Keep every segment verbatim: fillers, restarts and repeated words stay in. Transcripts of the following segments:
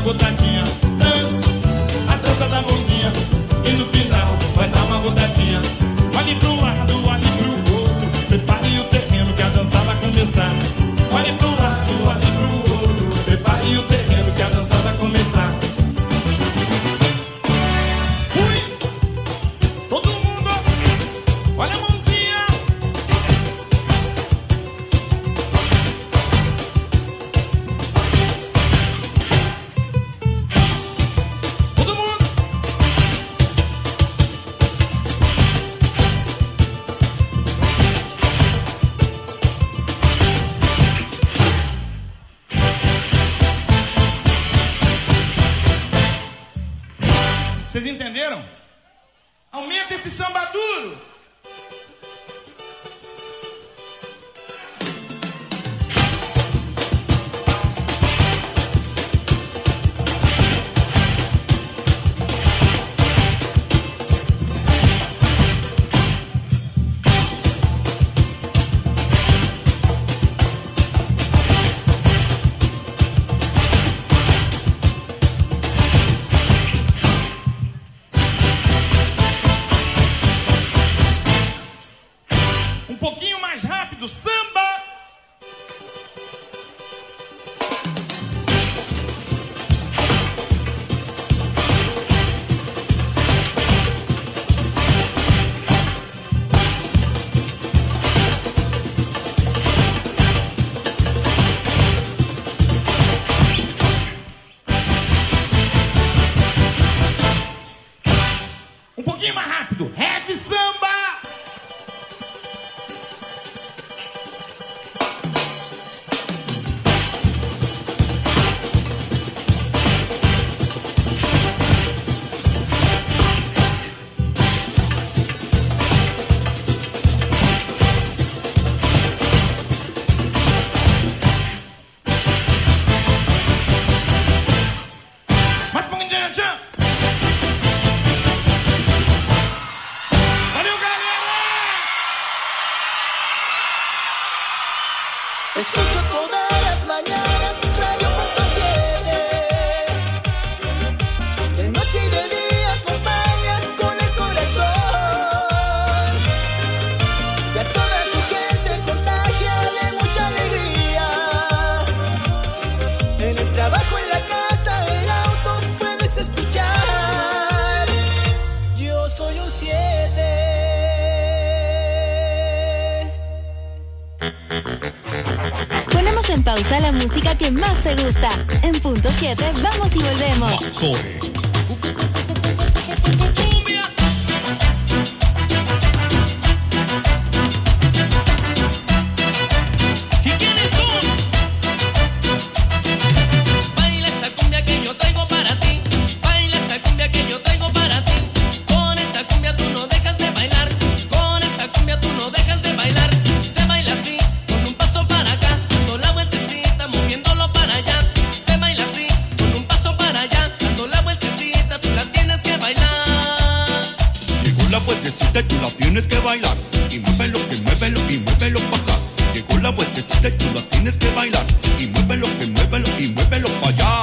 rodadinha. Dança, a dança da mãozinha. E no final vai dar uma rodadinha. Olhe pro lado, olhe pro outro. Prepare o terreno que a dança vai começar. Olhe pro lado, olhe pro outro. Prepare o terreno que a dança vai começar. Fui! Todo mundo, olha a mãozinha. Todo mundo. Vocês entenderam? Aumenta esse samba duro. Um pouquinho mais rápido, samba. Um pouquinho mais rápido, heavy samba. Mais um pouquinho de tchan, tchan. Valeu, galera! Escucho todas las mañanas Radio punto siete. De noche y de día acompaña con el corazón. Y a toda su gente contagia de mucha alegría. En el trabajo, en la casa, el auto puedes escuchar. Yo soy un siete. Ponemos en pausa la música que más te gusta. En punto siete, vamos y volvemos. ¿Y quiénes son? Baila esta cumbia que yo traigo para ti. Baila esta cumbia que yo traigo para ti. Con esta cumbia tú no dejas de bailar. Con esta cumbia tú no dejas de bailar. Se baila así, con un paso para acá, dando la vueltecita, moviéndolo para allá. Se baila así, con un paso para allá, dando la vueltecita, tú la tienes que bailar. Llegó la vueltecita y tú la tienes que bailar. Y muévelo, que muévelo, y muévelo pa' acá. Llegó la vueltecita y tú la tienes que bailar. Y muévelo, que muévelo, y muévelo pa' allá.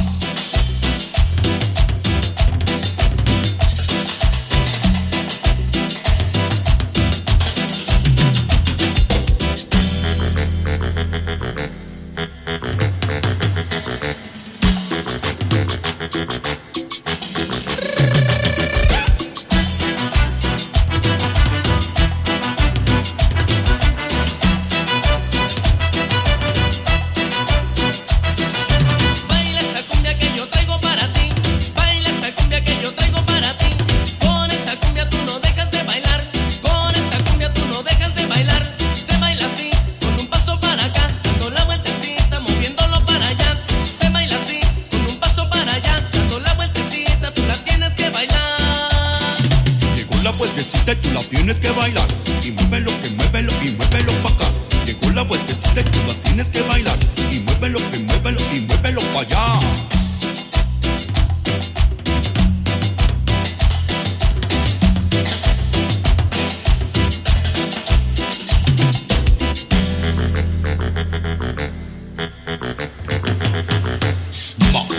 Baila esta cumbia que yo traigo para ti. Baila esta cumbia que yo traigo para ti. Con esta cumbia tú no dejas de bailar. Con esta cumbia tú no dejas de bailar. Se baila así, con un paso para acá, dando la vueltecita, moviéndolo para allá. Se baila así, con un paso para allá, dando la vueltecita, tú la tienes que bailar. Llegó la vueltecita y tú la tienes que bailar. Y muévelo, que muévelo, y muévelo pa' acá. Llegó la vueltecita y tú la tienes que bailar. Y muévelo, que muévelo, y muévelo pa' allá.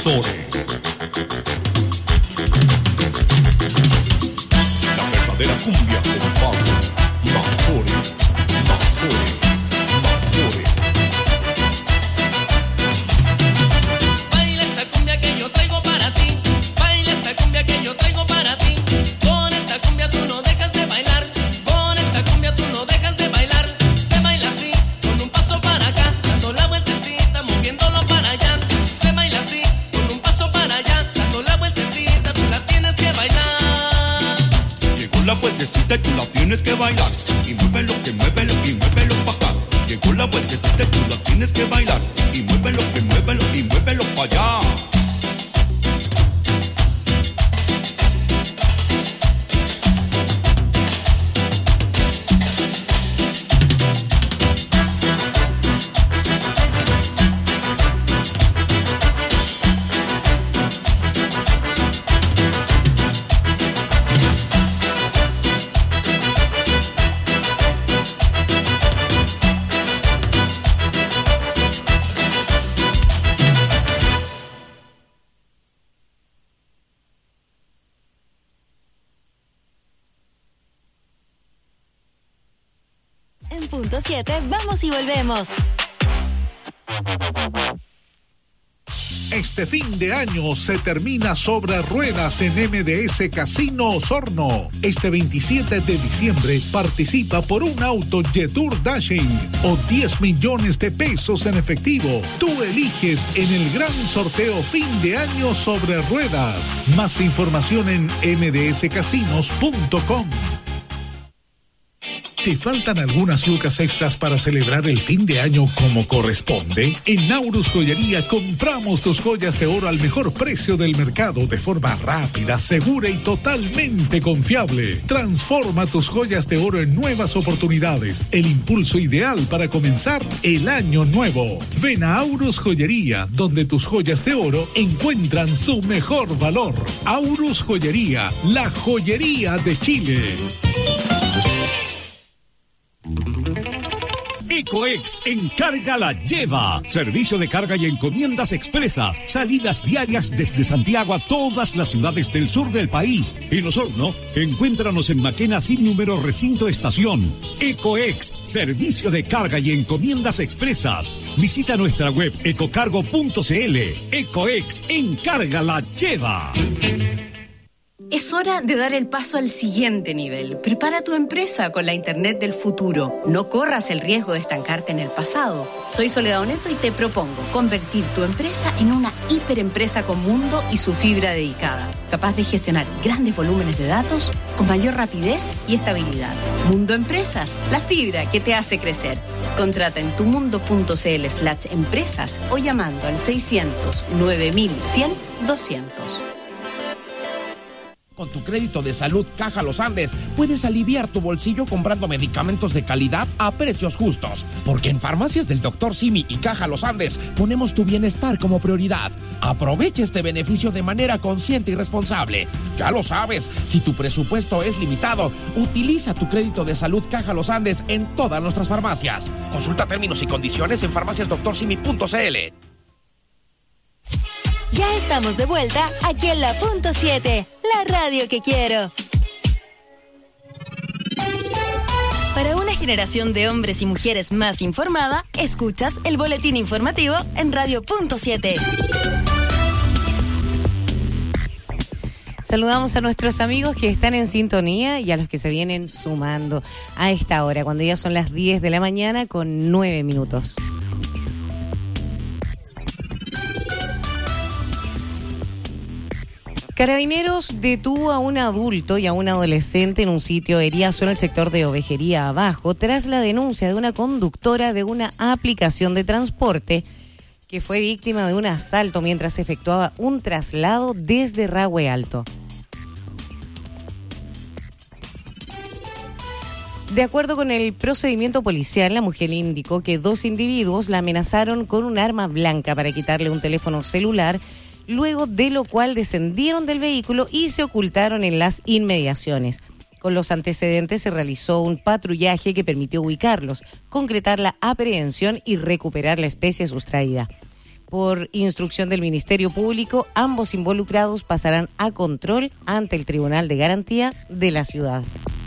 Invasores. La verdadera cumbia con Pablo. Invasores, invasores, invasores. Baila esta cumbia que yo traigo para ti. Baila esta cumbia que yo traigo para ti. Con esta cumbia tú no dejas de bailar. Con esta cumbia tú no dejas de bailar. Se baila así, con un paso para acá, dando la vueltecita, moviéndolo para allá. Se baila así, con un paso para allá, dando la vueltecita, tú la tienes que bailar. Llegó la vueltecita y tú la tienes que bailar. Y muévelo, que muévelo, y muévelo pa' acá. Llegó la vueltecita y tú la tienes que bailar. Y muévelo, que muévelo, y muévelo pa' allá. En punto siete, vamos y volvemos. Este fin de año se termina sobre ruedas en M D S Casino Osorno. Este veintisiete de diciembre participa por un auto Jetour Dashing o diez millones de pesos en efectivo. Tú eliges en el gran sorteo fin de año sobre ruedas. Más información en m d s casinos punto com. ¿Te faltan algunas lucas extras para celebrar el fin de año como corresponde? En Naurus Joyería compramos tus joyas de oro al mejor precio del mercado de forma rápida, segura y totalmente confiable. Transforma tus joyas de oro en nuevas oportunidades, el impulso ideal para comenzar el año nuevo. Ven a Aurus Joyería, donde tus joyas de oro encuentran su mejor valor. Aurus Joyería, la joyería de Chile. Ecoex Encarga la Lleva. Servicio de carga y encomiendas expresas. Salidas diarias desde Santiago a todas las ciudades del sur del país. En Osorno, encuéntranos en Maquena sin número recinto estación. Ecoex, servicio de carga y encomiendas expresas. Visita nuestra web ecocargo punto c l. Ecoex Encarga la Lleva. Es hora de dar el paso al siguiente nivel. Prepara tu empresa con la Internet del futuro. No corras el riesgo de estancarte en el pasado. Soy Soledad Oneto y te propongo convertir tu empresa en una hiperempresa con mundo y su fibra dedicada, capaz de gestionar grandes volúmenes de datos con mayor rapidez y estabilidad. Mundo Empresas, la fibra que te hace crecer. Contrata en tumundo.cl slash empresas o llamando al seiscientos nueve mil cien doscientos. Con tu crédito de salud Caja Los Andes puedes aliviar tu bolsillo comprando medicamentos de calidad a precios justos. Porque en Farmacias del doctor Simi y Caja Los Andes ponemos tu bienestar como prioridad. Aprovecha este beneficio de manera consciente y responsable. Ya lo sabes, si tu presupuesto es limitado, utiliza tu crédito de salud Caja Los Andes en todas nuestras farmacias. Consulta términos y condiciones en farmacias doctor simi punto c l. Ya estamos de vuelta aquí en la punto siete, la radio que quiero. Para una generación de hombres y mujeres más informada, escuchas el boletín informativo en radio punto siete. Saludamos a nuestros amigos que están en sintonía y a los que se vienen sumando a esta hora, cuando ya son las diez de la mañana con nueve minutos. Carabineros detuvo a un adulto y a un adolescente en un sitio Eriazo en el sector de Ovejería Abajo tras la denuncia de una conductora de una aplicación de transporte que fue víctima de un asalto mientras efectuaba un traslado desde Rahue Alto. De acuerdo con el procedimiento policial, la mujer indicó que dos individuos la amenazaron con un arma blanca para quitarle un teléfono celular, luego de lo cual descendieron del vehículo y se ocultaron en las inmediaciones. Con los antecedentes se realizó un patrullaje que permitió ubicarlos, concretar la aprehensión y recuperar la especie sustraída. Por instrucción del Ministerio Público, ambos involucrados pasarán a control ante el Tribunal de Garantía de la ciudad.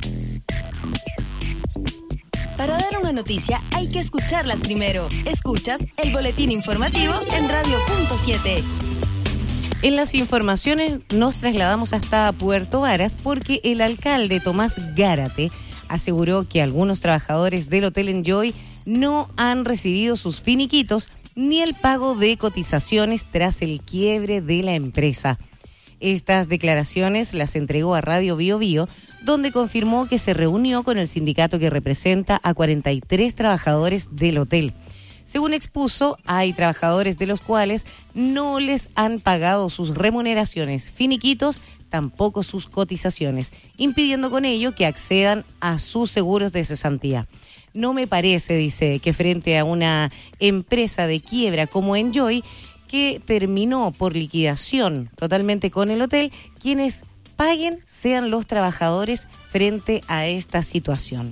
Para dar una noticia hay que escucharlas primero. Escuchas el boletín informativo en Radio Punto siete. En las informaciones nos trasladamos hasta Puerto Varas porque el alcalde Tomás Gárate aseguró que algunos trabajadores del Hotel Enjoy no han recibido sus finiquitos ni el pago de cotizaciones tras el quiebre de la empresa. Estas declaraciones las entregó a Radio Bio Bio, donde confirmó que se reunió con el sindicato que representa a cuarenta y tres trabajadores del hotel. Según expuso, hay trabajadores de los cuales no les han pagado sus remuneraciones, finiquitos, tampoco sus cotizaciones, impidiendo con ello que accedan a sus seguros de cesantía. No me parece, dice, que frente a una empresa de quiebra como Enjoy, que terminó por liquidación totalmente con el hotel, quienes paguen sean los trabajadores frente a esta situación.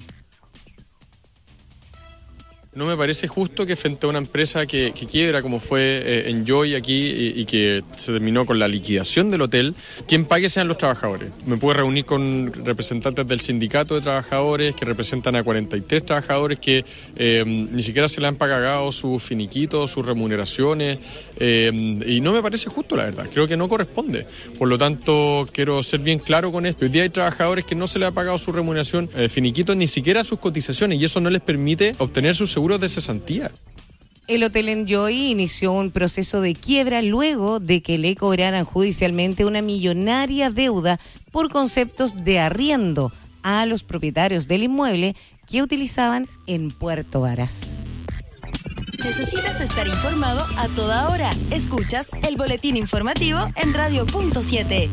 No me parece justo que frente a una empresa que, que quiebra como fue eh, Enjoy aquí y, y que se terminó con la liquidación del hotel, quien pague sean los trabajadores. Me puedo reunir con representantes del sindicato de trabajadores que representan a cuarenta y tres trabajadores que eh, ni siquiera se le han pagado sus finiquitos, sus remuneraciones, eh, y no me parece justo, la verdad. Creo que no corresponde. Por lo tanto, quiero ser bien claro con esto. Hoy día hay trabajadores que no se les ha pagado su remuneración, eh, finiquitos, ni siquiera sus cotizaciones, y eso no les permite obtener sus seguros de cesantía. El Hotel Enjoy inició un proceso de quiebra luego de que le cobraran judicialmente una millonaria deuda por conceptos de arriendo a los propietarios del inmueble que utilizaban en Puerto Varas. Necesitas estar informado a toda hora. Escuchas el boletín informativo en Radio Punto siete.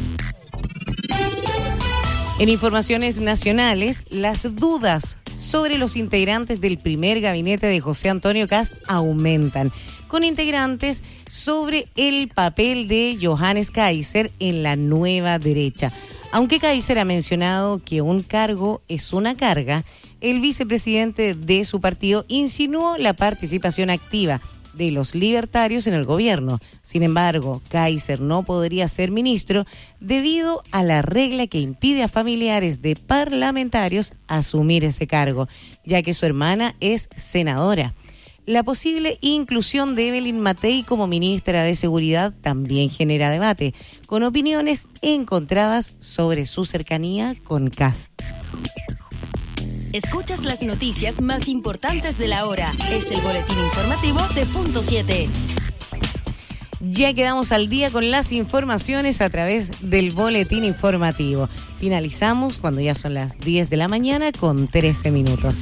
En informaciones nacionales, las dudas sobre los integrantes del primer gabinete de José Antonio Kast aumentan, con integrantes sobre el papel de Johannes Kaiser en la nueva derecha. Aunque Kaiser ha mencionado que un cargo es una carga, el vicepresidente de su partido insinuó la participación activa de los libertarios en el gobierno. Sin embargo, Kaiser no podría ser ministro debido a la regla que impide a familiares de parlamentarios asumir ese cargo, ya que su hermana es senadora. La posible inclusión de Evelyn Matei como ministra de Seguridad también genera debate, con opiniones encontradas sobre su cercanía con Kast. Escuchas las noticias más importantes de la hora. Es el boletín informativo de Punto siete. Ya quedamos al día con las informaciones a través del boletín informativo. Finalizamos cuando ya son las diez de la mañana con trece minutos.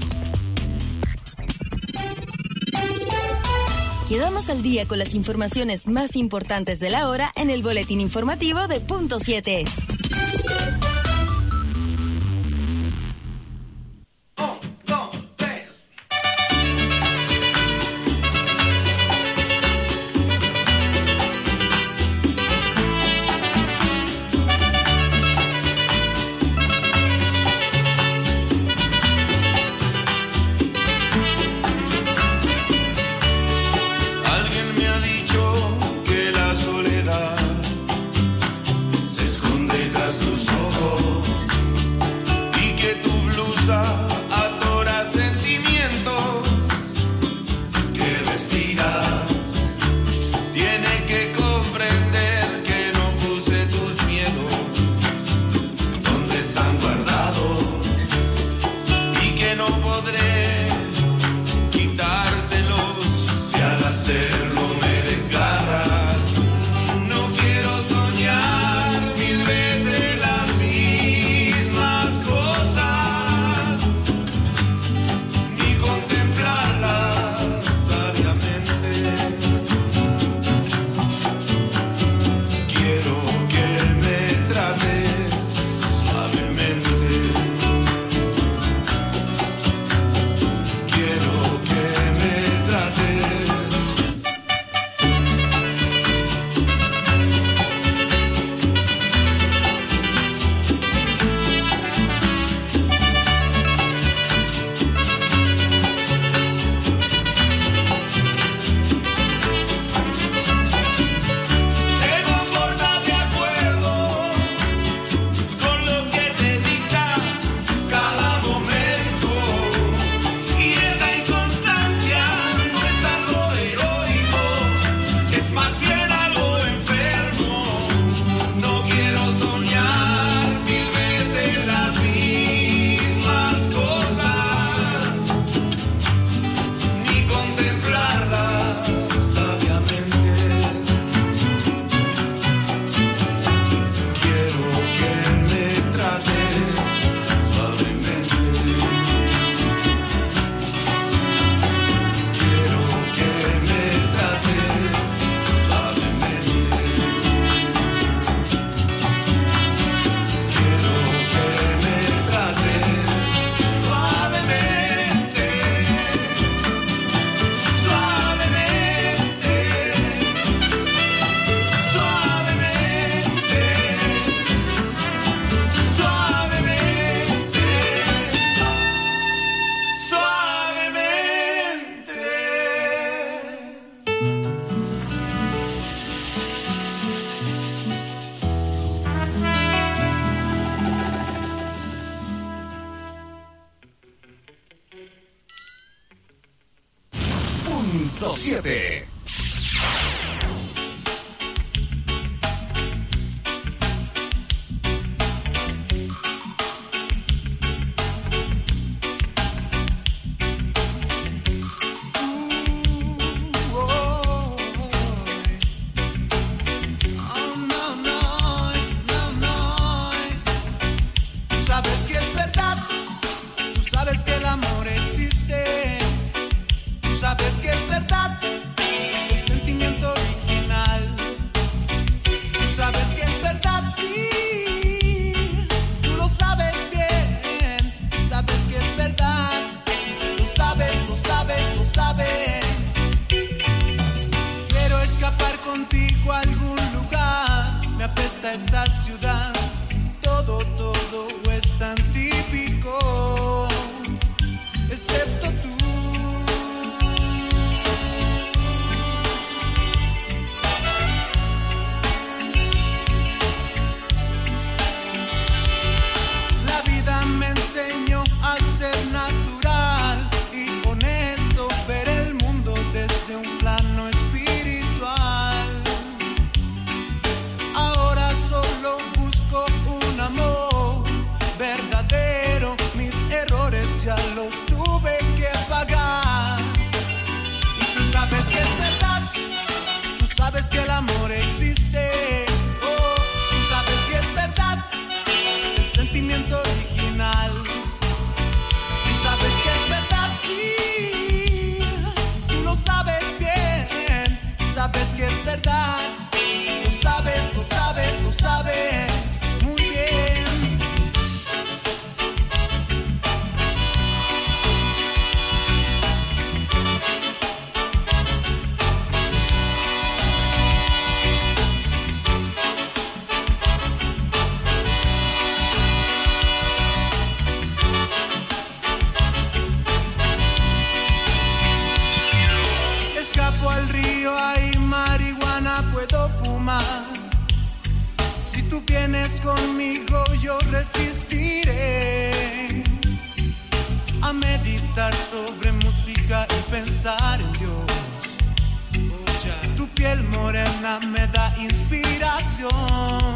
Quedamos al día con las informaciones más importantes de la hora en el boletín informativo de Punto siete. Se esconde tras sus punto siete. Esta ciudad, todo, todo es tan típico, excepto tú. La vida me enseñó a ser natural y honesto, ver el mundo desde un plano espiritual. Solo busco un amor verdadero, mis errores ya los tuve que pagar. Y tú sabes que es verdad, tú sabes que el amor existe. Oh, tú sabes que es verdad, el sentimiento original. Tú sabes que es verdad, sí, tú lo sabes bien, sabes que es verdad. Lo sabes, lo sabes, lo sabes muy bien. Escapo al río, hay marihuana, puedo fumar. Si tú vienes conmigo, yo resistiré a meditar sobre música y pensar en Dios. Tu piel morena me da inspiración.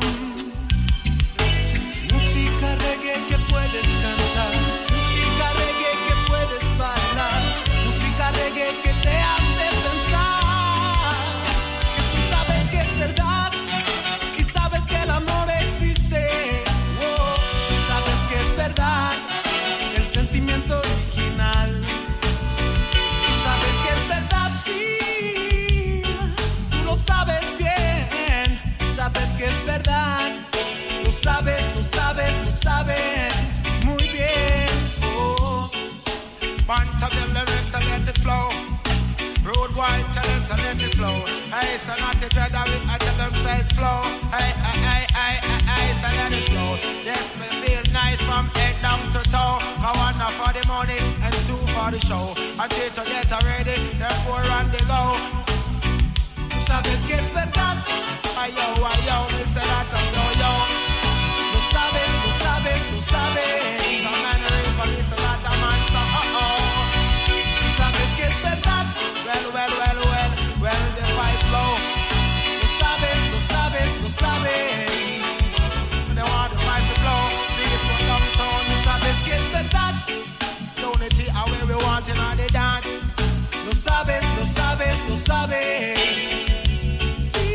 Música reggae que puedes cantar, música reggae que puedes bailar, música reggae que te hace pensar que tú sabes que es verdad. Que el amor existe, oh, sabes que es verdad, el sentimiento original. Sabes que es verdad, sí, tú lo sabes bien, sabes que es verdad, lo sabes, lo sabes, lo sabes muy bien. Oh. Bunch of them lyrics and let it flow. Road wide, tell them to let it flow. Hey, so not to dread of it, I tell them say it flow. Hey, hey, hey, hey, hey, hey, so let it flow. Yes, me feel nice from head down to toe. I want one for the money and two for the show. I three to get ready, therefore run the go. Tú sabes que es verdad. Ay, yo, ay, yo, me say that I'm yo, yo. Lo sabes, lo sabes, lo sabes. Some man real police, a lot of man, so uh-oh. Tú sabes que es verdad. Well, well, well, well, well, the vice flow. Lo sabes, lo sabes, lo sabes. They want the vice to flow. People downtown. Tú sabes que es verdad. Unity, how we want in all the dance. Lo sabes, lo sabes, lo sabes. Sí.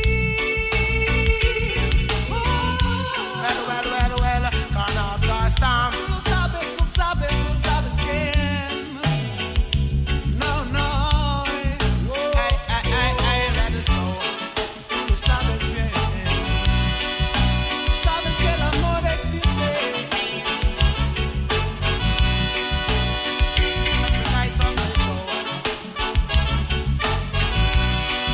Oh. Well, well, well, well, can't have lost time. Lo sabes, lo sabes, lo sabes bien. No, no. Hey, hey, hey, hey, let it flow. Tú lo sabes bien. Sabes que el amor existe. Nice on the show.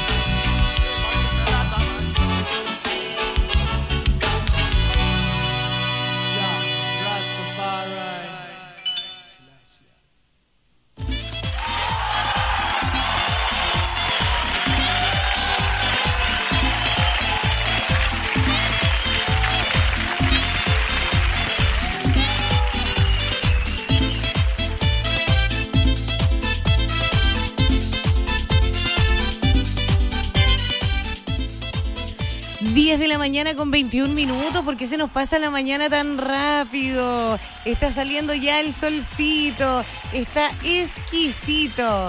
diez de la mañana con veintiún minutos. ¿Por qué se nos pasa la mañana tan rápido? Está saliendo ya el solcito. Está exquisito.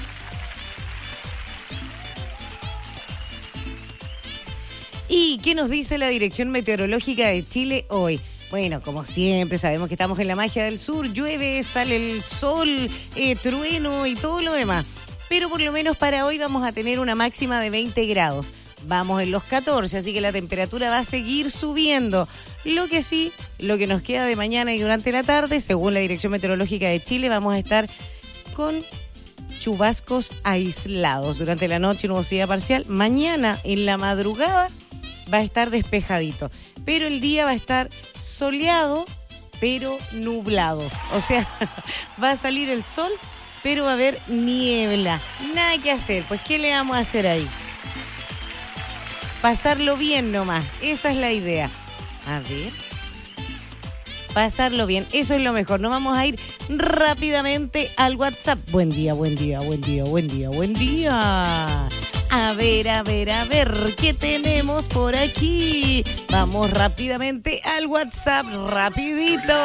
¿Y qué nos dice la Dirección Meteorológica de Chile hoy? Bueno, como siempre, sabemos que estamos en la magia del sur. Llueve, sale el sol, eh, trueno y todo lo demás. Pero por lo menos para hoy vamos a tener una máxima de veinte grados. Vamos en los catorce, así que la temperatura va a seguir subiendo. Lo que sí, lo que nos queda de mañana y durante la tarde, según la Dirección Meteorológica de Chile, vamos a estar con chubascos aislados. Durante la noche, nubosidad parcial. Mañana, en la madrugada, va a estar despejadito. Pero el día va a estar soleado, pero nublado. O sea, va a salir el sol, pero va a haber niebla. Nada que hacer. Pues, ¿qué le vamos a hacer ahí? Pasarlo bien nomás. Esa es la idea. A ver. Pasarlo bien. Eso es lo mejor. Nos vamos a ir rápidamente al WhatsApp. Buen día, buen día, buen día, buen día, buen día. A ver, a ver, a ver, ¿qué tenemos por aquí? Vamos rápidamente al WhatsApp, rapidito.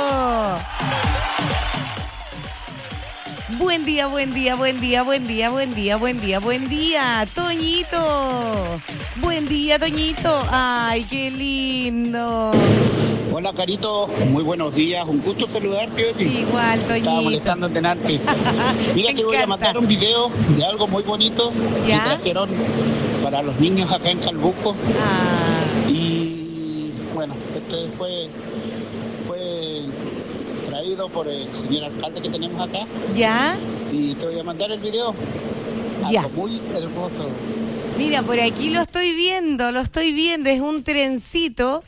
Buen día, buen día, buen día, buen día, buen día, buen día, buen día, Toñito. Buen día, Toñito. Ay, qué lindo. Hola, Carito. Muy buenos días. Un gusto saludarte. Igual, Toñito. Estaba molestando en delante. Mira, te voy a mandar un video de algo muy bonito que trajeron para los niños acá en Calbuco. Ah. Y bueno, este fue, fue traído por el señor alcalde que tenemos acá. ¿Ya? Y te voy a mandar el video. Ya. Algo muy hermoso. Mira, por aquí lo estoy viendo, lo estoy viendo. Es un trencito.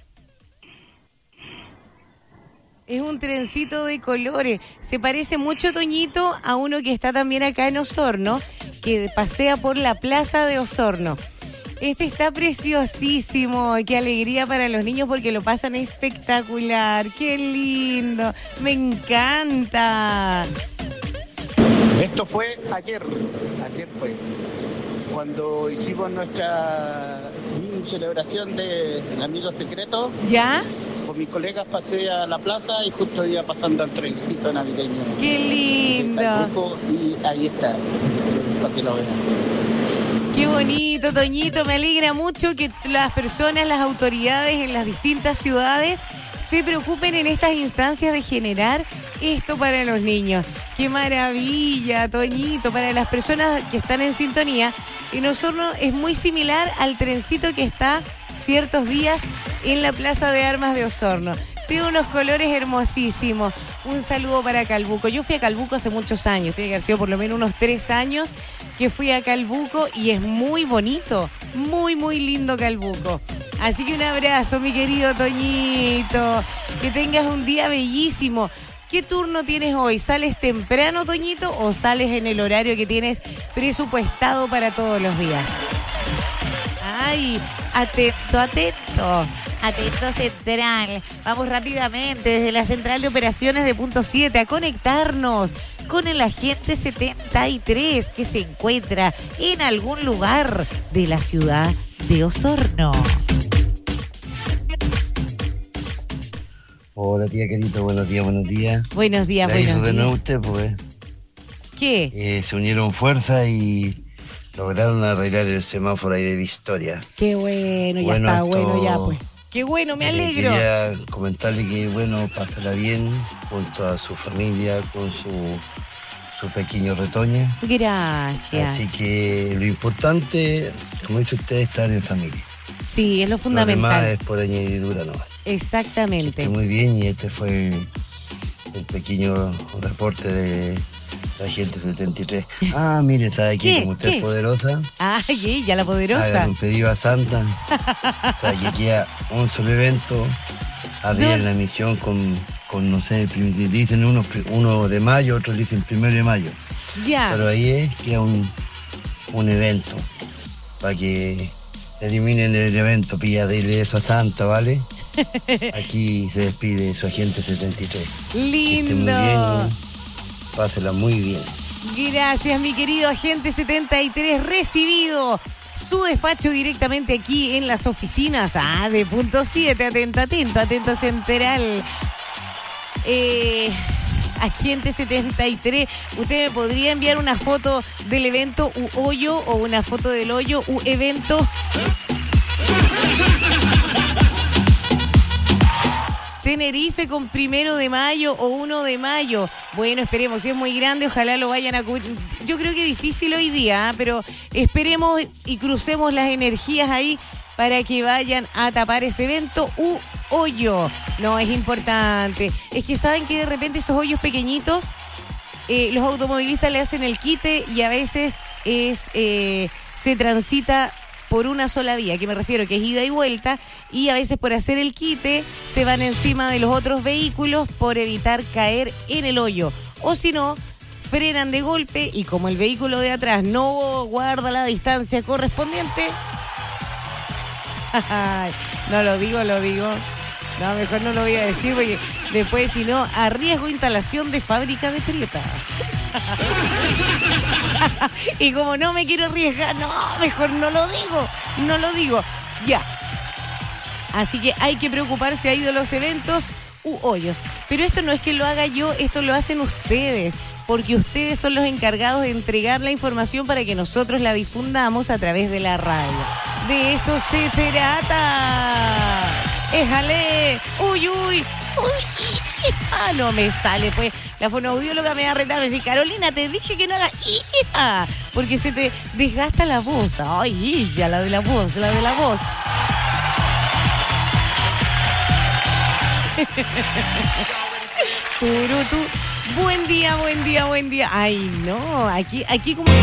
Es un trencito de colores. Se parece mucho, Toñito, a uno que está también acá en Osorno, que pasea por la plaza de Osorno. Este está preciosísimo. Qué alegría para los niños porque lo pasan espectacular. Qué lindo. Me encanta. Esto fue ayer. Ayer fue. Cuando hicimos nuestra celebración de Amigo Secreto. ¿Ya? Con mis colegas pasé a la plaza y justo iba pasando el trencito navideño. ¡Qué lindo! Y ahí está, para que lo vean. Qué bonito, Toñito. Me alegra mucho que las personas, las autoridades en las distintas ciudades se preocupen en estas instancias de generar esto para los niños. ¡Qué maravilla, Toñito! Para las personas que están en sintonía, en Osorno es muy similar al trencito que está ciertos días en la Plaza de Armas de Osorno. Tiene unos colores hermosísimos. Un saludo para Calbuco. Yo fui a Calbuco hace muchos años, tiene que haber sido por lo menos unos tres años que fui a Calbuco y es muy bonito, muy, muy lindo Calbuco. Así que un abrazo, mi querido Toñito. Que tengas un día bellísimo. ¿Qué turno tienes hoy? ¿Sales temprano, Toñito, o sales en el horario que tienes presupuestado para todos los días? Ay, atento, atento. Atento Central. Vamos rápidamente desde la Central de Operaciones de Punto siete a conectarnos con el agente setenta y tres que se encuentra en algún lugar de la ciudad de Osorno. Hola, tía querido, buenos días, buenos días. Buenos días, La buenos hizo días. de nuevo usted, pues. ¿Qué? Eh, se unieron fuerzas y lograron arreglar el semáforo ahí de Victoria. Qué bueno, ya Bueno, está esto- bueno ya, pues. Qué bueno, me Eh, alegro. Quería comentarle que, bueno, pásala bien junto a su familia, con su, su pequeño retoño. Gracias. Así que lo importante, como dice usted, es estar en familia. Sí, es lo Lo demás fundamental. es por añadidura nomás. Exactamente. Muy bien, y este fue el, el pequeño reporte de la gente setenta y tres. Ah, mire, ¿sabe qué? ¿Qué? Como usted ¿Qué? es poderosa, Ay, ella, la poderosa. hagan un pedido a Santa. ¿Sabe que queda un solo evento? Arriba en la misión con, con no sé, prim- dicen uno, uno de mayo, otros dicen primero de mayo. Ya. Pero ahí es que es un, un evento para que eliminen el evento, pilla de eso a Santa, ¿vale? Aquí se despide su agente setenta y tres. Que esté muy Lindo. bien, pásela muy bien. Gracias, mi querido agente setenta y tres. Recibido su despacho directamente aquí en las oficinas ah, de Punto siete. Atento, atento, atento Central. Eh, Agente setenta y tres, ¿usted me podría enviar una foto del evento U Hoyo o una foto del hoyo U evento? Tenerife con primero de mayo o uno de mayo. Bueno, esperemos, si es muy grande, ojalá lo vayan a cubrir. Yo creo que es difícil hoy día, ¿eh? Pero esperemos y crucemos las energías ahí para que vayan a tapar ese evento U hoyo. No, es importante. Es que saben que de repente esos hoyos pequeñitos, eh, los automovilistas le hacen el quite y a veces es eh, se transita por una sola vía, que me refiero que es ida y vuelta, y a veces por hacer el quite se van encima de los otros vehículos por evitar caer en el hoyo. O si no, frenan de golpe y como el vehículo de atrás no guarda la distancia correspondiente... no lo digo, lo digo. No, mejor no lo voy a decir porque después, si no, arriesgo instalación de fábrica de Prieta. Y como no me quiero arriesgar, no, mejor no lo digo, no lo digo. Ya. Así que hay que preocuparse ahí de los eventos u hoyos. Pero esto no es que lo haga yo, esto lo hacen ustedes. Porque ustedes son los encargados de entregar la información para que nosotros la difundamos a través de la radio. De eso se trata. ¡Éjale! ¡Uy, uy! ¡Uy! ¡Ah, no me sale! Pues la fonoaudióloga me va a retar. Me dice, Carolina, te dije que no hagas hija, porque se te desgasta la voz. ¡Ay, ya la de la voz, la de la voz! Turutu. Buen día, buen día, buen día. Ay, no, aquí, aquí como...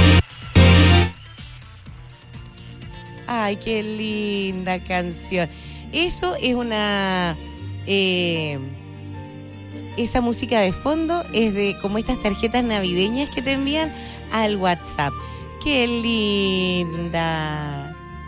Ay, qué linda canción. Eso es una... Eh, esa música de fondo es de como estas tarjetas navideñas que te envían al WhatsApp. Qué linda.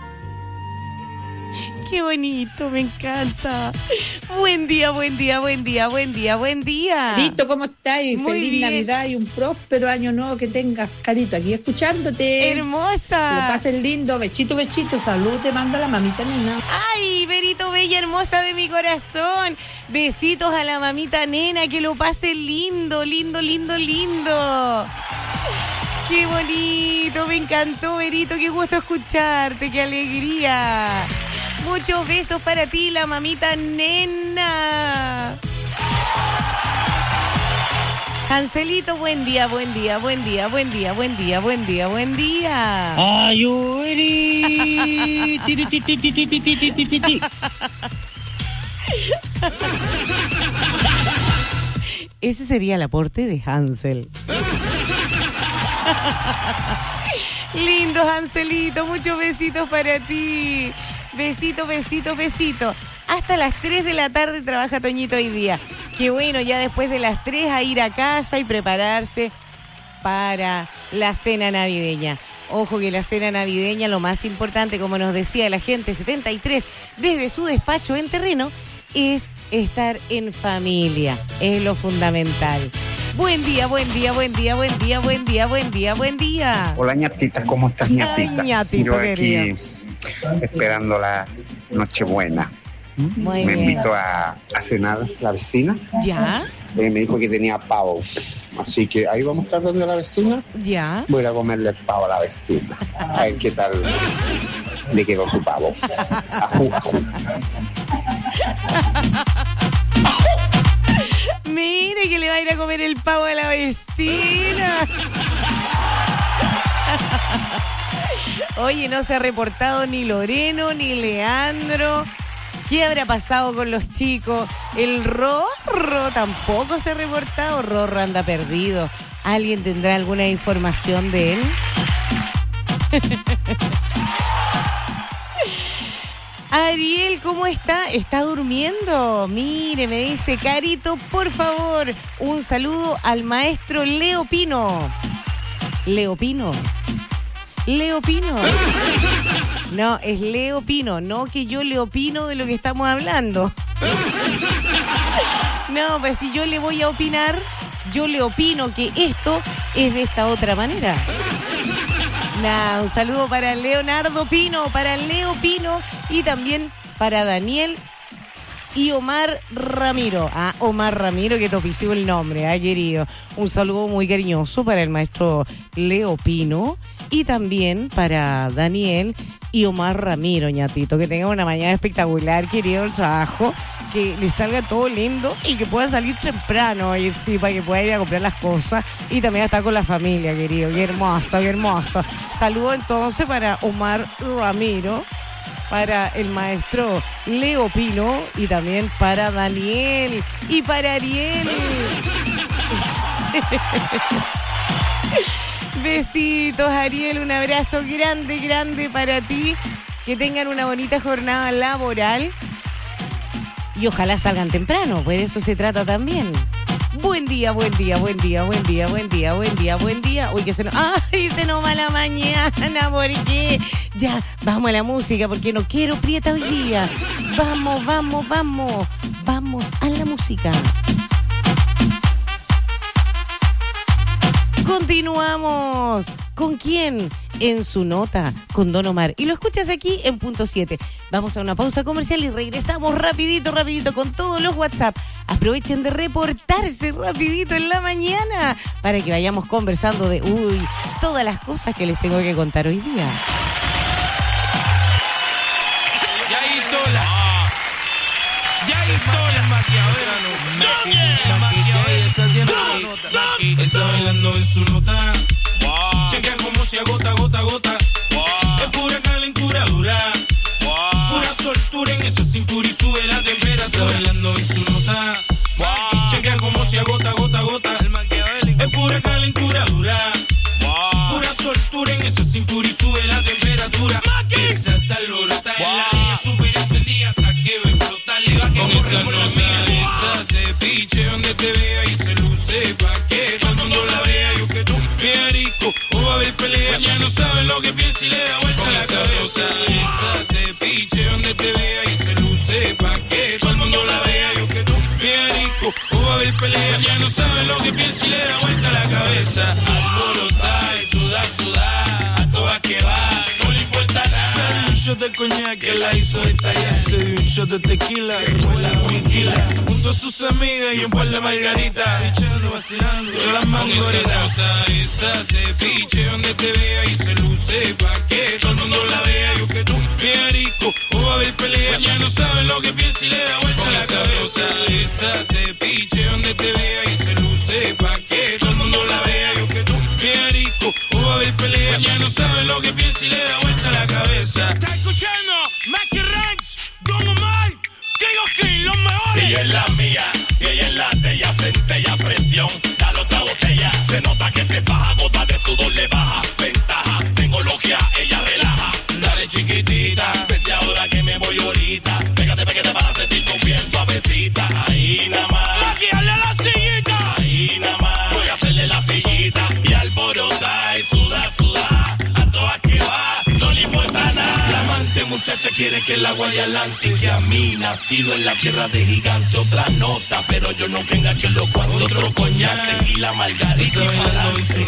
Qué bonito, me encanta. Buen día, buen día, buen día, buen día, buen día. Carito, ¿cómo estás? Y Muy feliz bien. Navidad y un próspero año nuevo que tengas, Carito, aquí escuchándote. Hermosa. Que lo pases lindo, bechito, bechito, salud, te manda la mamita nena. Ay, Berito, bella, hermosa de mi corazón. Besitos a la mamita nena, que lo pase lindo, lindo, lindo, lindo. Qué bonito, me encantó, Berito, qué gusto escucharte, qué alegría. Muchos besos para ti, la mamita nena. Ancelito, buen día, buen día, buen día, buen día, buen día, buen día, buen día. Ay, Uri. Tiri, ti, ti, ti, ti, ti, ti, ti, ti, ti. Ese sería el aporte de Hansel. Lindo, Hanselito, muchos besitos para ti. Besito, besito, besito. Hasta las tres de la tarde trabaja Toñito hoy día. Qué bueno, ya después de las tres a ir a casa y prepararse para la cena navideña. Ojo que la cena navideña, lo más importante, como nos decía la gente setenta y tres, desde su despacho en terreno, es estar en familia. Es lo fundamental. Buen día, buen día, buen día, buen día, buen día, buen día, buen día. Hola, ñatita, ¿cómo estás, ñatita? Ay, ñatito, Yo aquí querido. esperando la Nochebuena. Muy Me bien. invitó a, a cenar la vecina. ¿Ya? Eh, me dijo que tenía pavo. Así que ahí vamos a estar donde la vecina. ¿Ya? Voy a ir a comerle el pavo a la vecina. A ver qué tal le quedó su pavo. Ajú, ajú. Mire que le va a ir a comer el pavo a la vecina. Oye, no se ha reportado ni Loreno ni Leandro. ¿Qué habrá pasado con los chicos? El Rorro tampoco se ha reportado. Rorro anda perdido. ¿Alguien tendrá alguna información de él? Ariel, ¿cómo está? ¿Está durmiendo? Mire, me dice, Carito, por favor, un saludo al maestro Leo Pino. Leo Pino. Leo Pino. No, es Leo Pino, no que yo le opino de lo que estamos hablando. No, pues si yo le voy a opinar, yo le opino que esto es de esta otra manera. Nada, un saludo para Leonardo Pino, para Leo Pino y también para Daniel y Omar Ramiro. Ah, Omar Ramiro, que topísimo el nombre, ah, querido. Un saludo muy cariñoso para el maestro Leo Pino y también para Daniel y Omar Ramiro, ñatito. Que tengan una mañana espectacular, querido, el trabajo. Que les salga todo lindo y que puedan salir temprano, y sí, para que puedan ir a comprar las cosas y también estar con la familia, querido. Qué hermoso, qué hermoso. Saludo entonces para Omar Ramiro, para el maestro Leo Pino y también para Daniel y para Ariel. Besitos, Ariel, un abrazo grande, grande para ti. Que tengan una bonita jornada laboral. Y ojalá salgan temprano, pues de eso se trata también. Buen día, buen día, buen día, buen día, buen día, buen día, buen día. Uy, que se nos... ¡Ay, se nos va la mañana! ¿Por qué? Ya, vamos a la música, porque no quiero prieta hoy día. Vamos, vamos, vamos. Vamos a la música. Continuamos. ¿Con quién? En su nota, con Don Omar. Y lo escuchas aquí en Punto siete. Vamos a una pausa comercial y regresamos rapidito, rapidito con todos los WhatsApp. Aprovechen de reportarse rapidito en la mañana para que vayamos conversando de, uy, todas las cosas que les tengo que contar hoy día. Está bailando en su nota. Wow. Chequea cómo se agota, gota, gota. Wow. Es pura calentura dura. Wow. Pura soltura en esa cintura y sube la temperatura. Está bailando en su nota. Wow. Chequea cómo se agota, gota, gota. Es pura calentura dura. Wow. Pura soltura en esa cintura y sube la temperatura. Esa tal lorota en la vía super encendida hasta que ve explotar. Le va que con esa nota, esa te piche donde te vea y se luce pa' que todo el mundo la vea. Yo que tú, bien rico, o va a haber pelea. Ya no sabes lo que piensa y le da vuelta con la cabeza. Esa te piche donde te vea y se luce pa' que todo el mundo la vea. Yo que tú, bien rico, o va a haber pelea. Ya no sabes lo que piensa y le da vuelta la cabeza. Alborotar y sudar, sudar, a todas que va, no le importa nada. Se dio un shot de coñac que la hizo estallar. Se dio un shot de tequila que fue la tranquila. Junto a sus amigas y un par de margaritas. Echando, vacilando, con las mangoritas. Esa te piche donde te vea y se luce pa' que todo el mundo la vea. Yo que tú, bien rico, o va a haber pelea. Ya no sabes lo que piensa y le da vuelta la cabeza. Esa te piche donde te vea y se luce pa' que todo el mundo la vea. Yo que tú, bien rico, o va a haber pelea. Ya no sabes lo que piensa y le da vuelta la cabeza. ¿Estás escuchando? Mackie Ranks, Don Omar, King of King, los mejores. Ella es la mía, y ella es la de ella, centella presión, dale otra botella. Se nota que se faja, gota de sudor le baja. Ventaja, tengo logia, ella relaja. Dale chiquitita, vete ahora que me voy ahorita. Pégate, pégate para sentirte un bien suavecita. Ahí nada más. Mackie, dale a la sillita. Ahí nada más. Voy a hacerle la sillita y alborota y suda, suda. A todas que va, no le importa nada. La amante muchacha quiere que el agua de adelante. Que a mí, nacido en la tierra de gigante, otra nota. Pero yo nunca engancho en los cuantos. Otro coñac, tequila, margarita y pa'lante.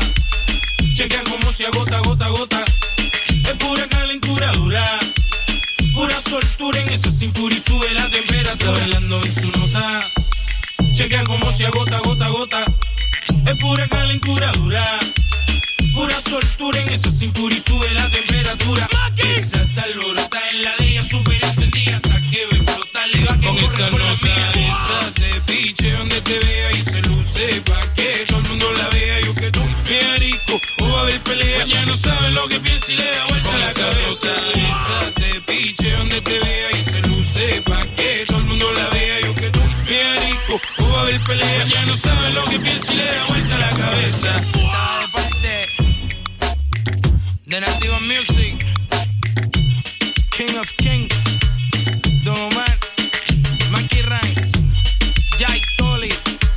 Chequea cómo se agota, gota, gota. Es pura calentura dura. Pura soltura en esa cintura y sube la temperatura. Está bailando en su nota. Chequea cómo se agota, gota, gota. Es pura calentura dura. Pura soltura en esa cintura y sube la temperatura. Esa tal lorota en la de ella super encendida hasta que ve explotar. Le va con esa nota. Esa te piche donde te vea y se luce pa' que todo el mundo la vea. Yo que tú, bien rico, o va a haber pelea. Ya no sabes lo que piensa y le da vuelta con la cabeza. Esa te piche donde te vea y se luce pa' que todo el mundo la vea. Yo que tú, bien rico, o va a haber pelea. Ya no sabes lo que piensa y le da vuelta la cabeza. Está de parte de Nativa Music, King of Kings, Don Omar, Mackie Ranks, Jai Tolly,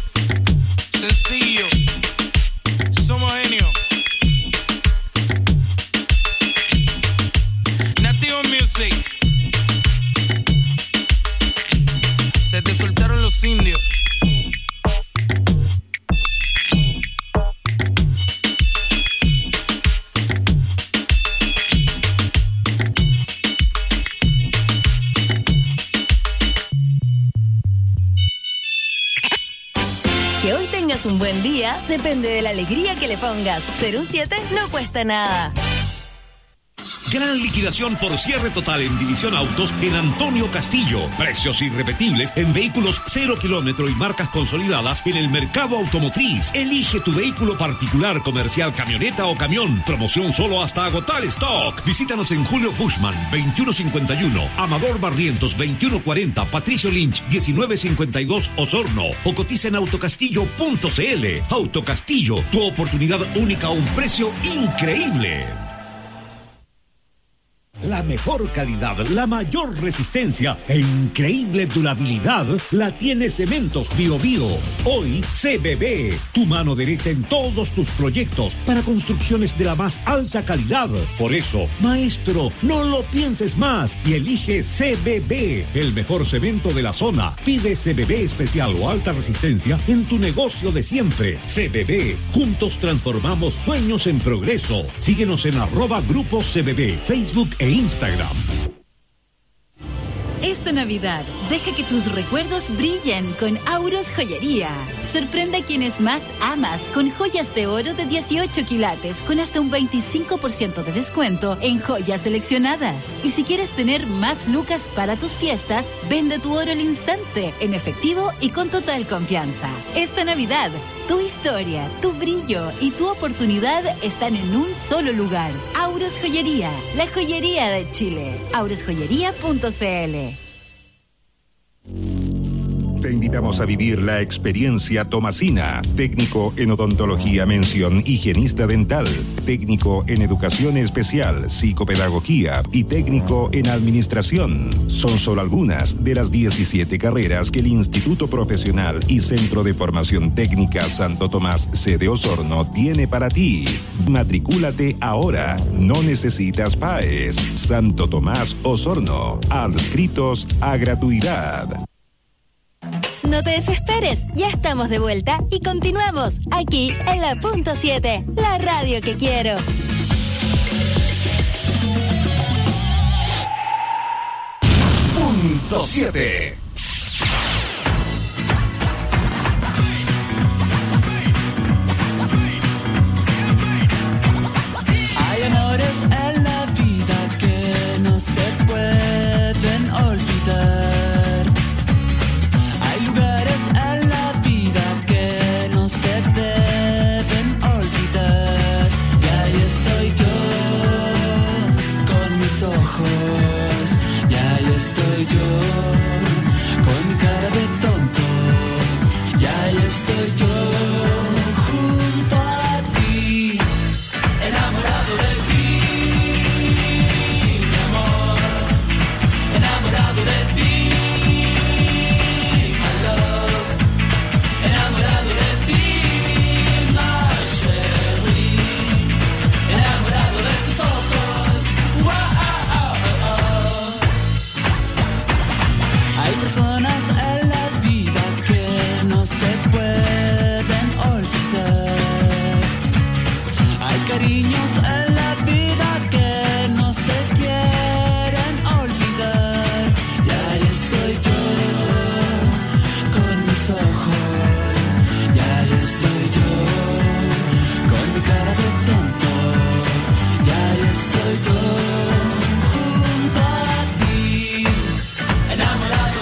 sencillo, somos genios. Nativa Music, se te soltaron los indios. tengas un buen día depende de la alegría que le pongas. Ser un siete no cuesta nada. Gran liquidación por cierre total en División Autos en Antonio Castillo. Precios irrepetibles en vehículos cero kilómetro y marcas consolidadas en el mercado automotriz. Elige tu vehículo particular, comercial, camioneta o camión. Promoción solo hasta agotar stock. Visítanos en Julio Bushman, veintiuno cincuenta y uno, Amador Barrientos, veintiuno cuarenta, Patricio Lynch, diecinueve cincuenta y dos, Osorno. O cotiza en autocastillo punto cl. Autocastillo, tu oportunidad única a un precio increíble. La mejor calidad, la mayor resistencia e increíble durabilidad la tiene Cementos Bio Bio. Hoy C B B, tu mano derecha en todos tus proyectos para construcciones de la más alta calidad. Por eso, maestro, no lo pienses más y elige C B B, el mejor cemento de la zona. Pide C B B especial o alta resistencia en tu negocio de siempre. C B B, juntos transformamos sueños en progreso. Síguenos en arroba Grupo C B B, Facebook e Instagram. Esta Navidad, deja que tus recuerdos brillen con Auros Joyería. Sorprende a quienes más amas con joyas de oro de dieciocho quilates con hasta un veinticinco por ciento de descuento en joyas seleccionadas. Y si quieres tener más lucas para tus fiestas, vende tu oro al instante, en efectivo y con total confianza. Esta Navidad, tu historia, tu brillo y tu oportunidad están en un solo lugar. Auros Joyería, la joyería de Chile. auros joyería punto cl. Te invitamos a vivir la experiencia Tomasina, técnico en odontología mención higienista dental, técnico en educación especial, psicopedagogía y técnico en administración. Son solo algunas de las diecisiete carreras que el Instituto Profesional y Centro de Formación Técnica Santo Tomás sede Osorno tiene para ti. Matricúlate ahora, no necesitas P A E S. Santo Tomás Osorno, adscritos a gratuidad. No te desesperes, ya estamos de vuelta y continuamos aquí en la punto siete, la radio que quiero. Punto siete. Hay amores en la vida que no se pueden olvidar. En la vida que no se deben olvidar. Y ahí estoy yo con mis ojos. Y ahí estoy yo con cara de tonto. Y ahí estoy yo junto a ti, enamorado de ti, mi amor, enamorado de ti. Personas en la vida que no se pueden olvidar. Hay cariños en la vida que no se quieren olvidar. Y ahí estoy yo con mis ojos. Y ahí estoy yo con mi cara de tonto. Y ahí estoy yo junto a ti, enamorado.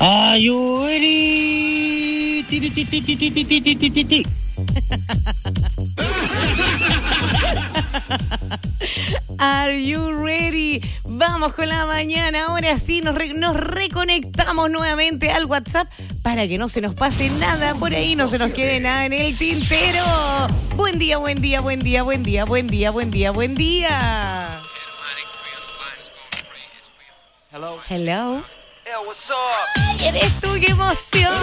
Are you ready? Ti, ti, ti, ti, ti, ti, ti, ti, ti, ti. Are you ready? Vamos con la mañana. Ahora sí, nos, re- nos reconectamos nuevamente al WhatsApp para que no se nos pase nada por ahí, no se nos quede nada en el tintero. Buen día, buen día, buen día, buen día, buen día, buen día, buen día. Hello. Hello. Hey, what's up? ¡Ay, eres tú! ¡Qué emoción!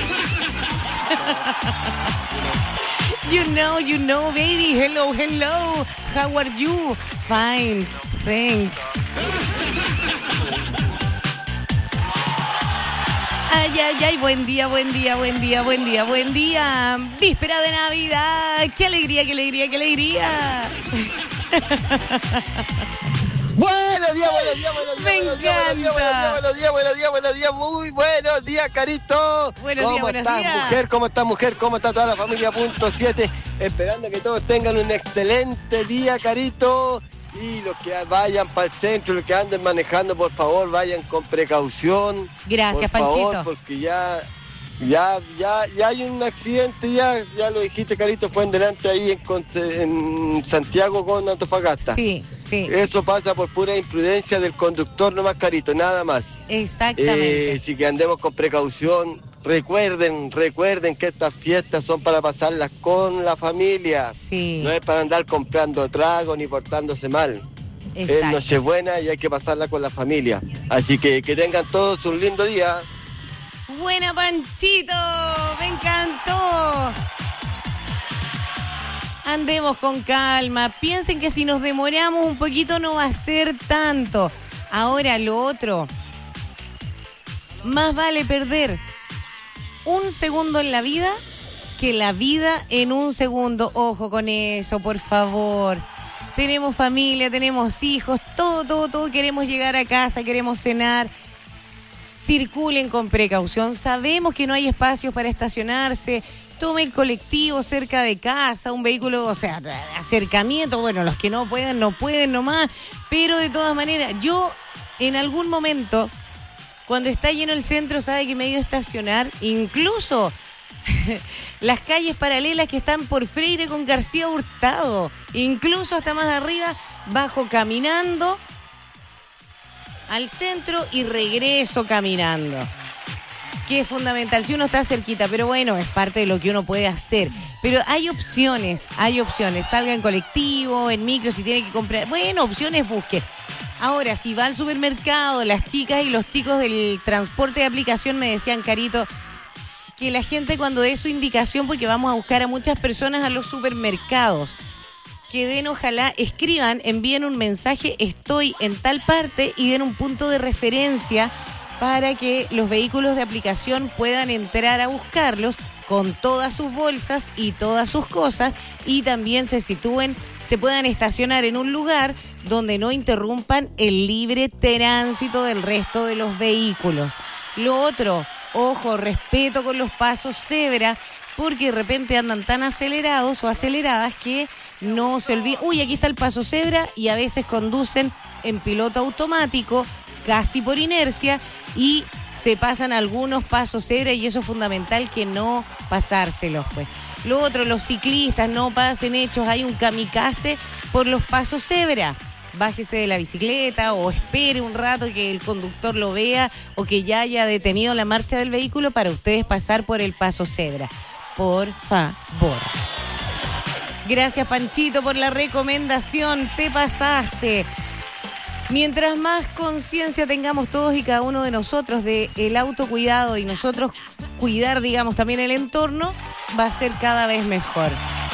You know, you know, baby. Hello, hello. How are you? Fine. Thanks. Ay, ay, ay. Buen día, buen día, buen día, buen día, buen día. Víspera de Navidad. ¡Qué alegría, qué alegría, qué alegría! Buenos días, buenos días, buenos días, Me buenos días, buenos días, buenos días, buenos días, buenos días, muy buenos días, Carito. Buenos ¿Cómo días, buenos estás, días. mujer? ¿Cómo estás, mujer? ¿Cómo está toda la familia punto siete? Esperando que todos tengan un excelente día, Carito. Y los que vayan para el centro, los que anden manejando, por favor, vayan con precaución. Gracias, por favor, Panchito. porque ya... Ya, ya, ya hay un accidente, ya, ya lo dijiste, Carito, fue en delante ahí en, Conce- en Santiago con Antofagasta. Sí, sí. Eso pasa por pura imprudencia del conductor, nomás, Carito, nada más. Exactamente. Eh, así que andemos con precaución. Recuerden, recuerden que estas fiestas son para pasarlas con la familia. Sí. No es para andar comprando tragos ni portándose mal. Es Exacto. Nochebuena y hay que pasarla con la familia. Así que que tengan todos un lindo día. Buena, Panchito, me encantó. Andemos con calma. Piensen que si nos demoramos un poquito no va a ser tanto. Ahora lo otro, más vale perder un segundo en la vida que la vida en un segundo. Ojo con eso, por favor. Tenemos familia, tenemos hijos, todo, todo, todo. Queremos llegar a casa, queremos cenar. Circulen con precaución. Sabemos que no hay espacios para estacionarse. Tome el colectivo cerca de casa, un vehículo, o sea, acercamiento. Bueno, los que no pueden, no pueden nomás. Pero de todas maneras, yo en algún momento, cuando está lleno el centro, sabe que me he ido a estacionar. Incluso las calles paralelas que están por Freire con García Hurtado. Incluso hasta más arriba, bajo caminando al centro y regreso caminando, que es fundamental si uno está cerquita, pero bueno, es parte de lo que uno puede hacer. Pero hay opciones, hay opciones, salga en colectivo, en micro, si tiene que comprar, bueno, opciones busque. Ahora, si va al supermercado, las chicas y los chicos del transporte de aplicación me decían, Carito, que la gente cuando dé su indicación, porque vamos a buscar a muchas personas a los supermercados, que den, ojalá, escriban, envíen un mensaje, estoy en tal parte, y den un punto de referencia para que los vehículos de aplicación puedan entrar a buscarlos con todas sus bolsas y todas sus cosas, y también se sitúen, se puedan estacionar en un lugar donde no interrumpan el libre tránsito del resto de los vehículos. Lo otro, ojo, respeto con los pasos cebra, porque de repente andan tan acelerados o aceleradas que no se olviden, uy, aquí está el paso cebra, y a veces conducen en piloto automático, casi por inercia, y se pasan algunos pasos cebra, y eso es fundamental, que no pasárselos, pues. Lo otro, los ciclistas, no pasen hechos, hay un kamikaze por los pasos cebra. Bájese de la bicicleta o espere un rato que el conductor lo vea o que ya haya detenido la marcha del vehículo para ustedes pasar por el paso cebra. Por favor. Gracias, Panchito, por la recomendación. Te pasaste. Mientras más conciencia tengamos todos y cada uno de nosotros de el autocuidado y nosotros cuidar, digamos, también el entorno, va a ser cada vez mejor.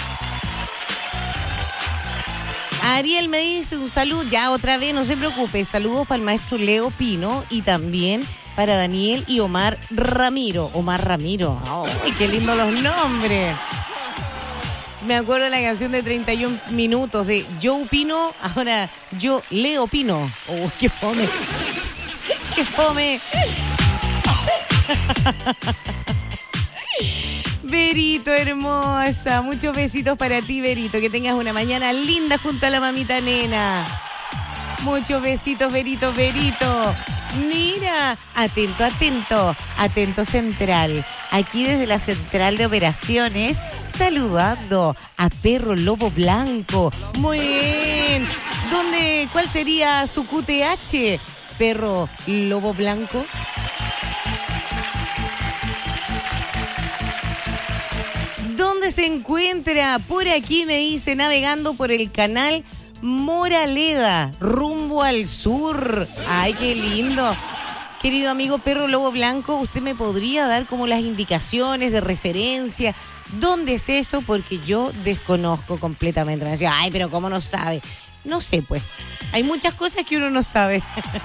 Ariel me dice un saludo, ya otra vez, no se preocupe, saludos para el maestro Leo Pino y también para Daniel y Omar Ramiro. Omar Ramiro, ¡ay, qué lindos los nombres! Me acuerdo de la canción de treinta y un minutos de Joe Pino, ahora yo Leo Pino. ¡Oh, qué fome! ¡Qué fome! Verito, hermosa, muchos besitos para ti, Verito. Que tengas una mañana linda junto a la mamita nena. Muchos besitos, Verito, Verito. Mira, atento, atento, atento central. Aquí desde la central de operaciones, saludando a Perro Lobo Blanco. Muy bien. ¿Dónde, cuál sería su Q T H, Perro Lobo Blanco? ¿Dónde se encuentra? Por aquí me dice, navegando por el canal Moraleda, rumbo al sur. Ay, qué lindo. Querido amigo Perro Lobo Blanco, ¿usted me podría dar como las indicaciones de referencia? ¿Dónde es eso? Porque yo desconozco completamente. Me decía, ay, pero ¿cómo no sabe? No sé, pues. Hay muchas cosas que uno no sabe.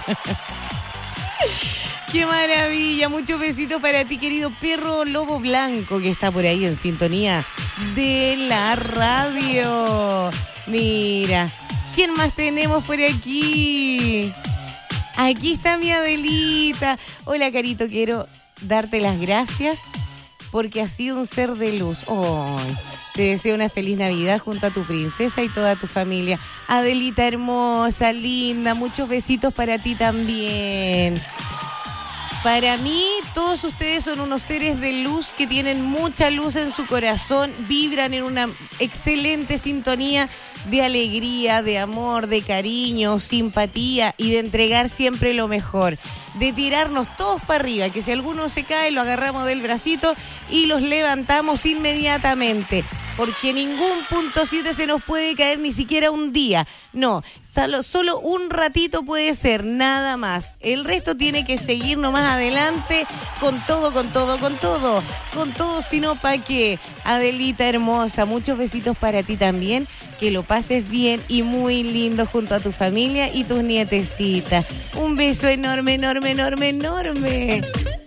¡Qué maravilla! Muchos besitos para ti, querido Perro Lobo Blanco, que está por ahí en sintonía de la radio. Mira, ¿quién más tenemos por aquí? Aquí está mi Adelita. Hola, Carito, quiero darte las gracias porque has sido un ser de luz. Oh, te deseo una feliz Navidad junto a tu princesa y toda tu familia. Adelita hermosa, linda, muchos besitos para ti también. Para mí, todos ustedes son unos seres de luz que tienen mucha luz en su corazón, vibran en una excelente sintonía de alegría, de amor, de cariño, simpatía y de entregar siempre lo mejor. De tirarnos todos para arriba, que si alguno se cae lo agarramos del bracito y los levantamos inmediatamente. Porque ningún punto siete se nos puede caer ni siquiera un día. No, solo, solo un ratito puede ser, nada más. El resto tiene que seguir nomás adelante con todo, con todo, con todo. Con todo, sino para qué. Adelita hermosa, muchos besitos para ti también. Que lo pases bien y muy lindo junto a tu familia y tus nietecitas. Un beso enorme, enorme, enorme, enorme.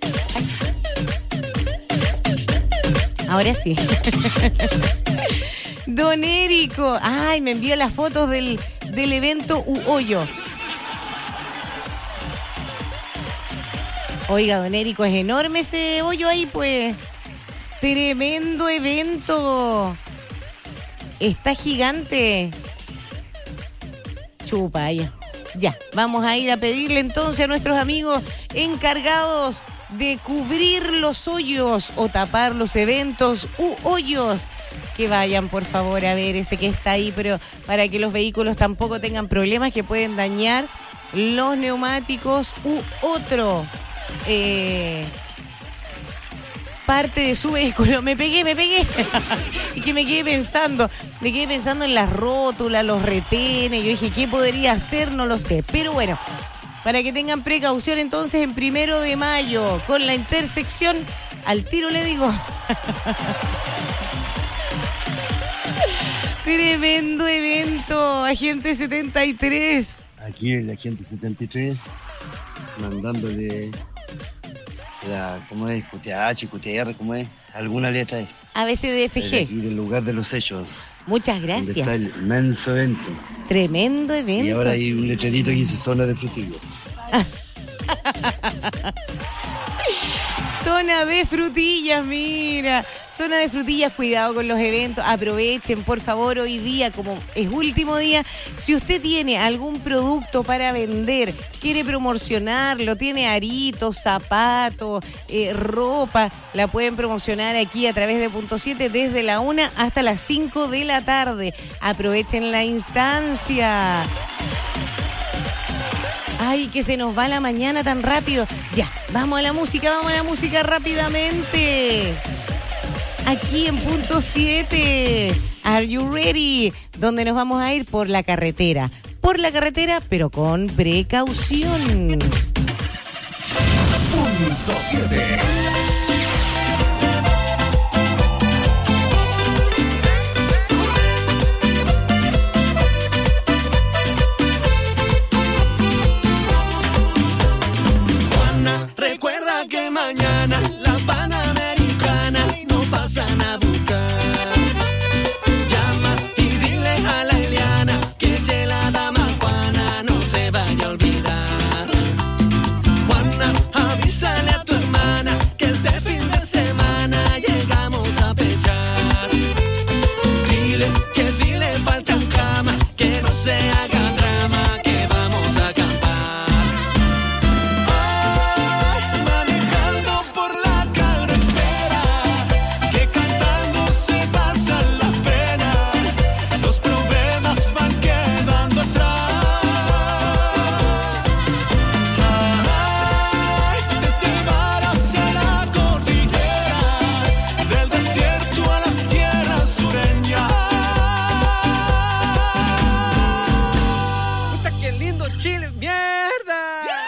Ahora sí. Don Érico. Ay, me envió las fotos del, del evento U Hoyo. Oiga, don Érico, es enorme ese hoyo ahí, pues. Tremendo evento. Está gigante. Chupa, ya. Ya, vamos a ir a pedirle entonces a nuestros amigos encargados de cubrir los hoyos o tapar los eventos u hoyos, que vayan por favor a ver ese que está ahí, pero para que los vehículos tampoco tengan problemas que pueden dañar los neumáticos u otro eh, parte de su vehículo. Me pegué, me pegué. Y que me quedé pensando, me quedé pensando en las rótulas, los retenes. Yo dije, ¿qué podría hacer? No lo sé. Pero bueno, para que tengan precaución entonces en primero de mayo, con la intersección, al tiro le digo. Tremendo evento, Agente setenta y tres. Aquí el Agente setenta y tres, mandándole la, ¿cómo es? Q T H, Q T R, ¿cómo es? Alguna letra es. A B C D F G. Aquí del lugar de los hechos. Muchas gracias. Donde está el inmenso evento. Tremendo evento. Y ahora hay un letrerito que dice zona de frutillas. Zona de frutillas, mira. Zona de frutillas, cuidado con los eventos. Aprovechen, por favor, hoy día, como es último día. Si usted tiene algún producto para vender, quiere promocionarlo, tiene aritos, zapatos, eh, ropa, la pueden promocionar aquí a través de Punto siete desde la una hasta las cinco de la tarde. Aprovechen la instancia. Ay, que se nos va la mañana tan rápido. Ya, vamos a la música, vamos a la música rápidamente. Aquí en Punto siete. Are you ready? Donde nos vamos a ir por la carretera. Por la carretera, pero con precaución. Punto siete. Recuerda que mañana la Panamericana no pasan a buscar. Llama y dile a la Eliana que ye la dama Juana no se vaya a olvidar. Juana, avísale a tu hermana que el chile, mierda.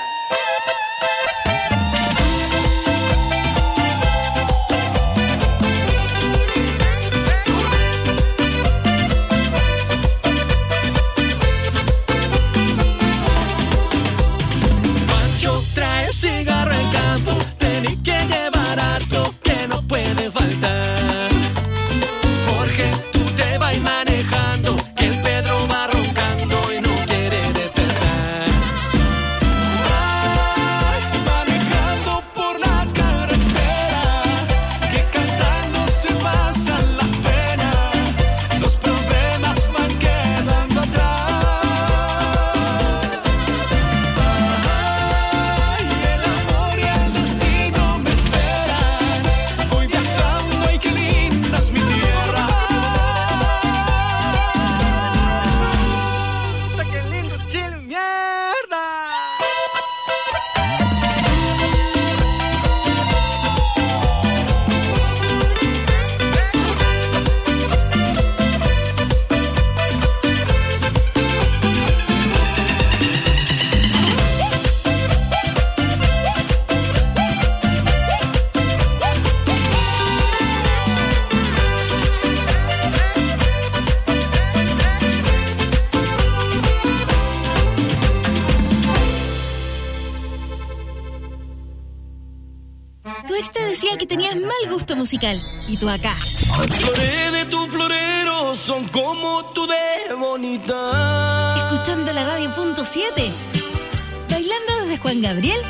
Pancho trae cigarro en campo, tenés que llevar harto que no puede faltar. Jorge, tú te vas manejando, que el Pedro va roncando y no quiere despertar. Ay, manejando por la carretera, que cantando se pasan las penas, los problemas van quedando atrás. Tu ex te decía que tenías mal gusto musical. Y tú acá. Flores de tu florero son como tú de bonita. Escuchando la radio punto siete. Bailando desde Juan Gabriel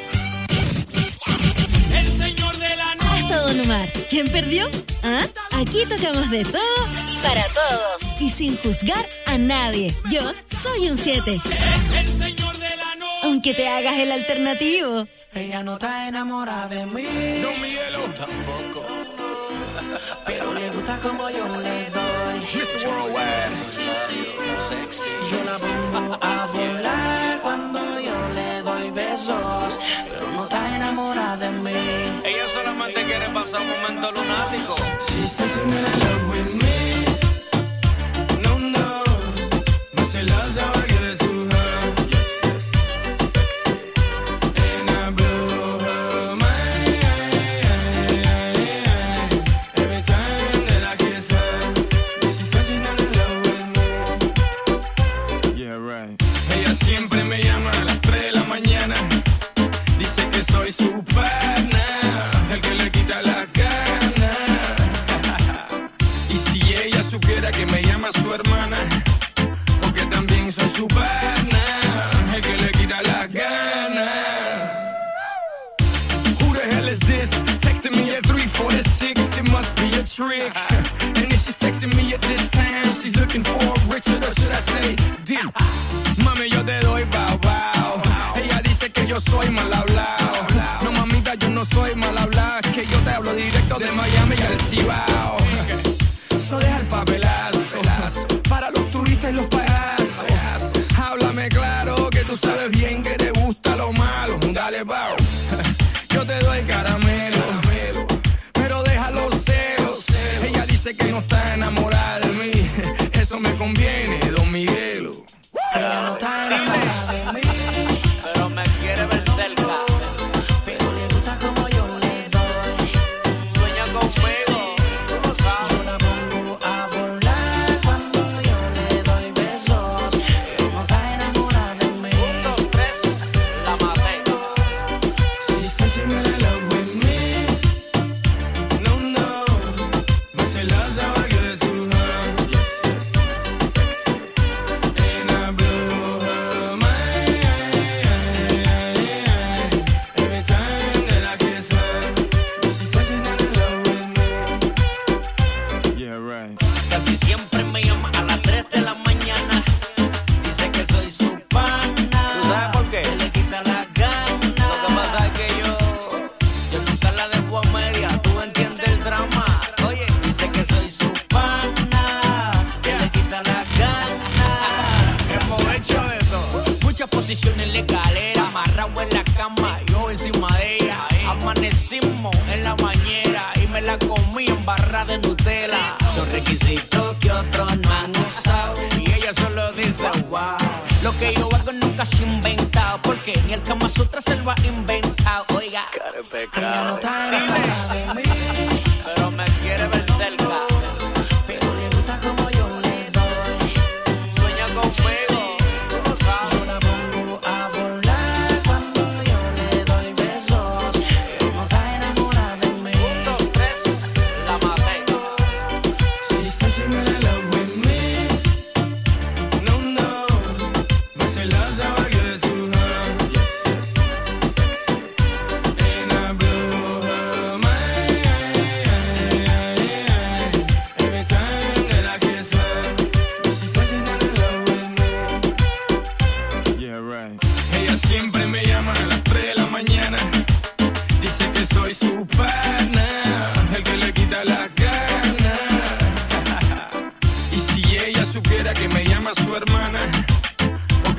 El señor de la noche. hasta Don Omar. ¿Quién perdió? ¿Ah? Aquí tocamos de todo para todos. Y sin juzgar a nadie. Yo soy un siete. El señor de la noche. Aunque te hagas el alternativo. Ella no está enamorada de mí. No, Miguelo. Yo tampoco. Pero le gusta como yo le doy. mister Worldwide. Sí, sí, sexy. Yo la pongo a volar cuando yo le doy besos. Pero no está enamorada de mí. Ella solamente quiere pasar un momento lunático. She says she's in love with me. No, no. No se las da a give it to her. Ella siempre me llama a las tres de la mañana. Dice que soy su pana, el que le quita la gana. Y si ella supiera que me llama su hermana, porque también soy su pana, el que le quita la gana. Who the hell is this? Texting me at three forty-six, it must be a trick. And if she's texting me at this time, she's looking for a Richard, or should I say, Dick? Mami, yo te doy bao bao. Ella dice que yo soy mal hablado. No, mamita, yo no soy mal hablado. Que yo te hablo directo de Miami y al Cibao. So deja el papelazo para los turistas y los payasos. Háblame claro que tú sabes bien que te gusta lo malo. Dale, bao. Yo te doy caramelo, pero deja los celos. Ella dice que no está enamorada de mí. Eso me conviene, Don Miguelo. Ella no está enamorada de mí, pero me quiere ver cerca. pero le gusta como yo le doy. Sueña conmigo, tú lo sabes. Yo la pongo a volar cuando yo le doy besos. Ella no está enamorada de mí. Un, dos, tres, la maté. She says she's in love with me. No, no, but she loves how I give it to her. Yes, yes, sexy. And I blow her mind every time that I kiss her. She says she's not in love with me. Yeah, right. Casi siempre me llama a las tres de la mañana. Dice que soy su pana. ¿Tú sabes por qué? Que le quita la gana. Lo que pasa es que yo, yo nunca la dejo a media. Tú entiendes el drama. Oye, Dice que soy su pana, que le quita la gana. me aprovecho de todo. Muchas posiciones en la escalera, amarrado en la cama, yo encima de ella. Amanecimos en la bañera y me la comí en barra de Nutella. Son requisitos que otros no han usado y ella solo dice wow. Lo Lo que yo hago nunca se ha inventado, porque ni el Kama Sutra se lo ha inventado. Oiga, ella no está enamorada de mí, pero me quiere ver celar.